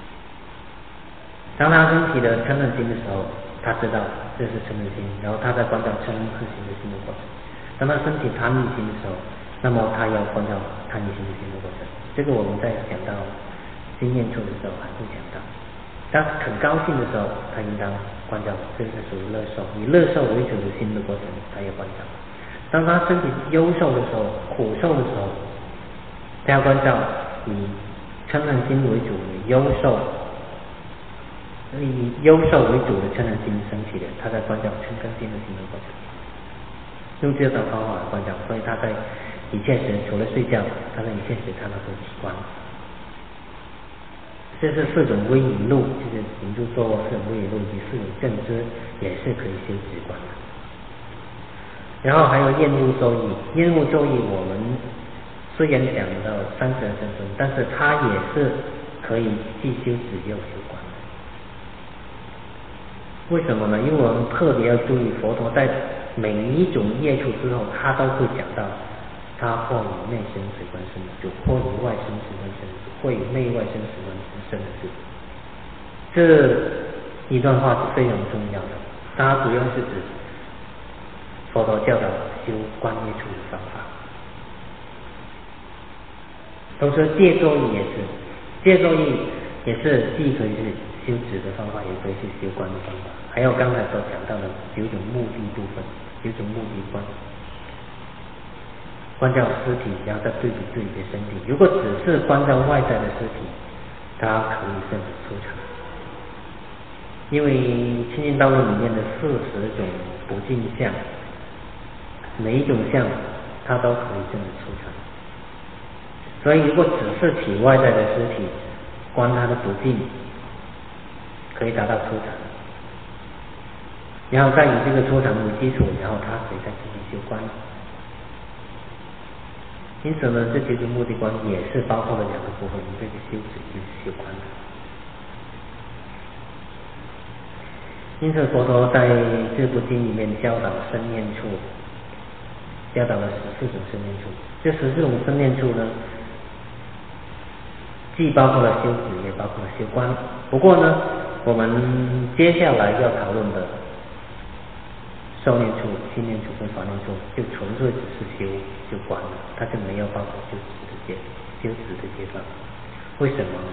当他升起的嗔恨心的时候，他知道这是嗔恨心，然后他在观照嗔恨心的心的过程。当他升起贪欲心的时候，那么他要观照贪欲心的心的过程。这个我们在讲到经验处的时候还会讲到。当很高兴的时候，他应当观照，这是属于乐受，以乐受为主的心的过程，他要观照。当他身体忧受的时候，苦受的时候，他要观照以嗔恨心为主的忧受，以忧受为主的嗔恨心升起的，他在观照嗔恨心的心的过程，用这种方法来观照，所以他在一切时除了睡觉，他在一切时他都是起观。这是四种威仪路，就是行住坐卧四种威仪路以及四种正知，也是可以修止观的。然后还有厌恶咒意，厌恶咒意我们虽然讲到三十二正尊，但是它也是可以既修止又修观的。为什么呢？因为我们特别要注意，佛陀在每一种业处之后，他都会讲到，他或以内生止观生住，或以外生止观生住，或以内外生止观生住。这一段话是非常重要的，它主要是指佛陀教导修观业处的方法。同时戒咒意也是，戒咒意也是既可以是修止的方法，也可以是修观的方法。还有刚才所讲到的九种目的部分，九种目的观，观照尸体，然后再对比自己的身体。如果只是观照外在的尸体，它可以甚至出场。因为清净道路里面的四十种不净相，每一种相它都可以真的出场。所以如果只是起外在的尸体，观它的不净，可以达到出场，然后再以这个出场为基础，然后它可以再进行修观。因此呢，这九种目的观也是包括了两个部分，一个是修止，一个是修观。因此佛陀在这部经里面教导生念处，教导了十四种生念处。这十四种生念处呢，既包括了修止，也包括了修观。不过呢，我们接下来要讨论的受念处、心念处跟法念处，就纯粹只是修修观了，它就没有包括修止的阶修止的阶段。为什么呢？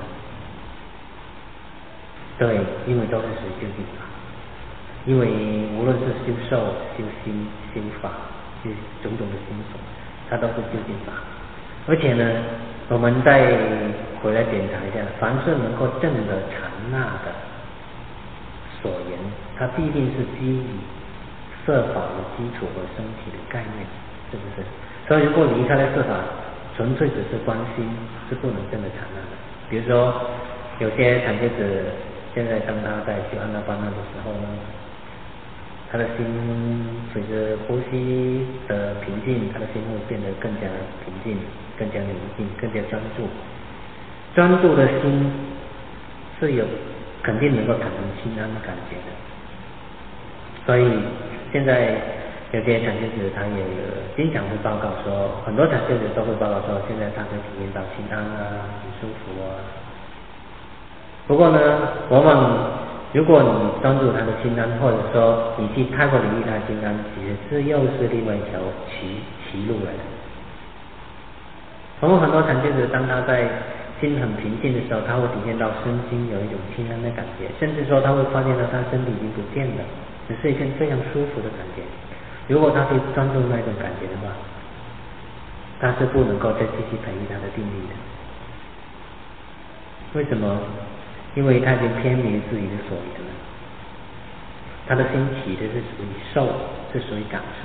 对，因为都是属于究竟法。因为无论是修受、修心、修法、修种种的心所，它都是究竟法。而且呢，我们再回来检查一下，凡是能够证得禅那的所言，它必定是基于色法的基础和身体的概念，是不是？所以如果离开了色法，纯粹只是观心，是不能证得禅那的。比如说，有些禅学者现在当他在修阿那巴那的时候呢，他的心随着呼吸的平静，他的心会变得更加平静、更加宁静、更加专注。 专注的心是有肯定能够产生心安的感觉的。所以现在有些禅修子他也经常会报告说，很多禅修子都会报告说，现在他会体验到心安啊，很舒服啊。不过呢，往往如果你专注他的心安，或者说你去太过留意他的心安，其实是又是另外一条歧歧路来的。我们很多禅修子，当他在心很平静的时候，他会体验到身心有一种清安的感觉，甚至说他会发现到他身体已经不见了，只是一片非常舒服的感觉。如果他去专注那种感觉的话，他是不能够再继续培育他的定力的。为什么？因为他已经偏离自己的所缘了，他的心起的是属于受，是属于感受，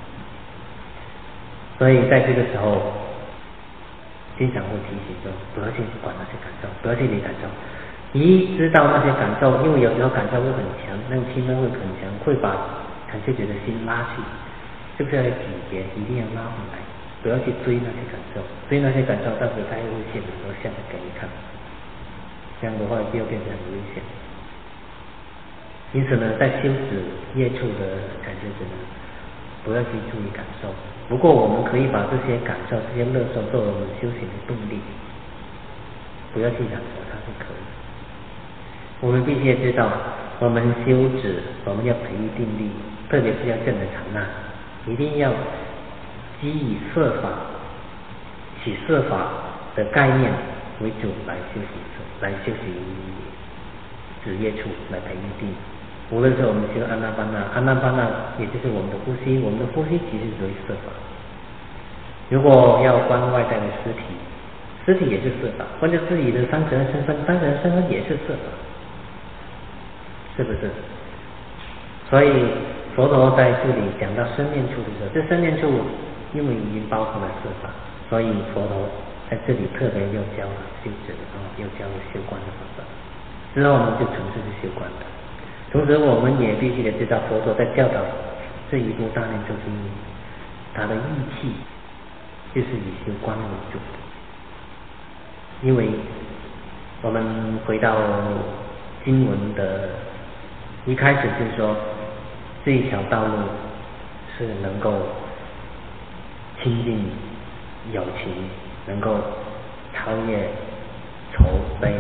所以在这个时候经常会提醒说，不要去管那些感受，不要去理感受。一知道那些感受，因为有时候感受会很强，那种气氛会很强，会把禅修者的心拉去，是不是要警觉，一定要拉回来，不要去追那些感受，追那些感受，到时候它又会现很多相给你看，这样的话就变得很危险。因此呢，在修止业处的禅修者呢，不要去注意感受。不过我们可以把这些感受、这些乐受作为我们修行的动力，不要去染着它是可以。我们必须要知道，我们修止，我们要培育定力，特别是要证得禅那，一定要基以摄法、起摄法的概念为主来修行，来修行止业处，来培育定。无论是我们修阿那班那，阿那班那也就是我们的呼吸，我们的呼吸其实属于摄法。如果要观外在的尸体，尸体也是摄法；观照自己的三层身份，三层身份也是摄法，是不是？所以佛陀在这里讲到生念处的时候，这生念处因为已经包含了摄法，所以佛陀在这里特别又教了修止的方法，又教了修观的方法。之后呢，就纯粹是修观的。同时我们也必须得知道，佛陀在教导这一部大念咒经，它的义气就是以修观为主。因为我们回到经文的一开始就是说，这一条道路是能够亲近友情，能够超越愁悲，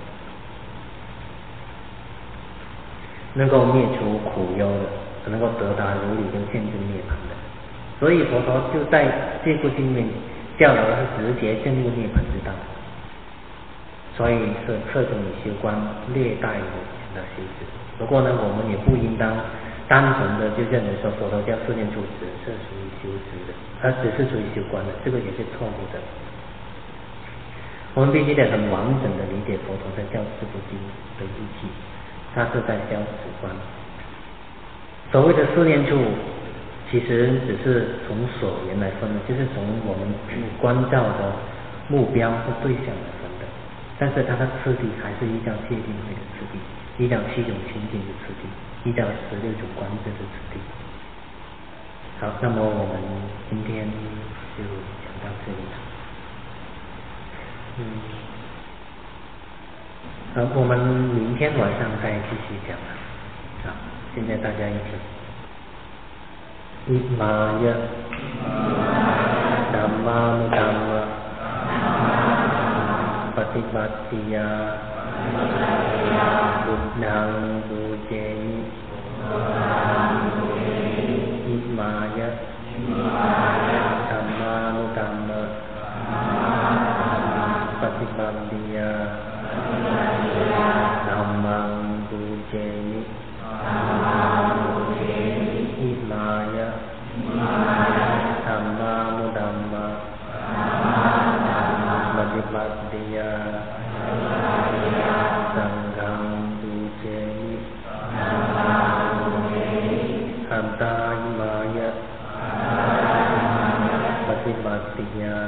能够灭除苦忧的，能够得达如理跟现真涅槃的。所以佛陀就在这部经里面教导的是直接证入涅槃之道，所以是侧重于修观，略带有强调修止。不过呢，我们也不应当单纯的就认为说佛陀教四念处只是属于修止的，而只是属于修观的，这个也是错误的。我们必须得很完整的理解佛陀在教这部经的意义，他是在教止观。所谓的四念处，其实只是从所缘来分的，就是从我们观照的目标和对象来分的，但是它的次第还是依照戒定慧的次第，依照七种清净的次第，依照十六种观智的次第。好，那么我们今天就讲到这里。嗯，好，我们明天晚上再继续讲了。好，现在大家一起。อิมายะธัมมานุธัมมะปฏิบัติยาบุตถังบูเจมิอิมายะธัมมานุธัมมะปฏิบัติยาธัมมังบูเจมิอิมายะธัมมานุธัมมะปฏิบัติยาสังฆังบูเจมิอัตตาอิมายะปฏิบัติยา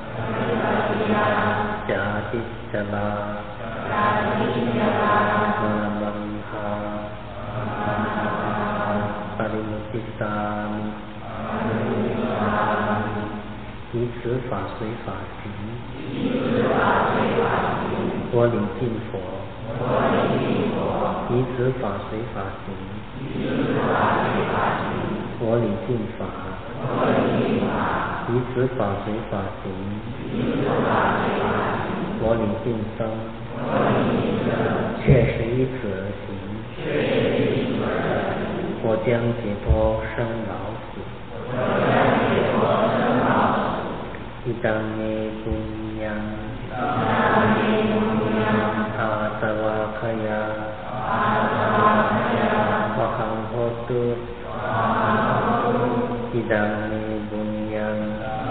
จาติจลามาบังคาปริมุติสามิอิ以此法随法行，我礼敬佛，以此法随法行，我礼敬法，以此法随法行，我礼敬僧，确实以此而行，我将解脱生老死。อิตังเมปุญญังอาสวะขยาวะหังโหตุอิตังเมปุญญัง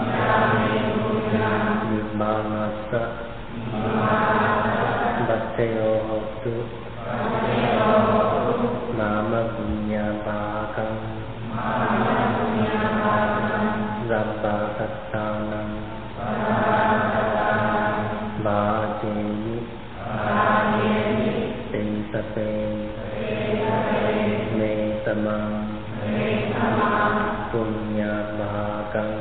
นิบานัสสะบัตเตโยโหตุนามปุญญาภาคังสัพพะสัตตานังบาเจมิเตสเปเมตมังปุญญาภาคัง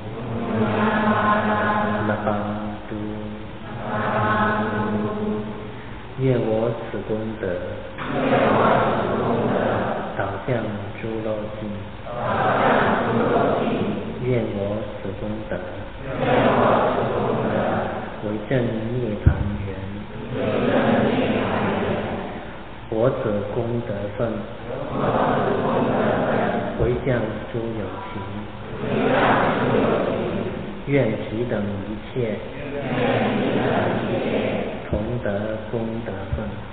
นะปังตุ愿我此功德导向诸漏境，愿我此功德为正涅盘缘，我此功德分回向诸有情，愿彼等一切同得功德分。